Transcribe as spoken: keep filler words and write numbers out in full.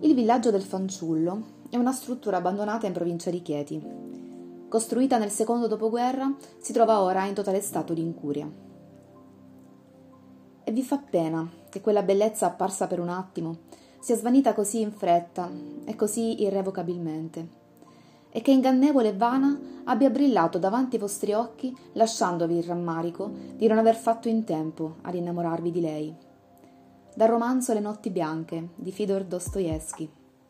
Il villaggio del fanciullo è una struttura abbandonata in provincia di Chieti. Costruita nel secondo dopoguerra, si trova ora in totale stato di incuria. E vi fa pena che quella bellezza apparsa per un attimo sia svanita così in fretta e così irrevocabilmente, e che ingannevole e vana abbia brillato davanti ai vostri occhi, lasciandovi il rammarico di non aver fatto in tempo ad innamorarvi di lei. Dal romanzo Le notti bianche di Fëdor Dostoevskij.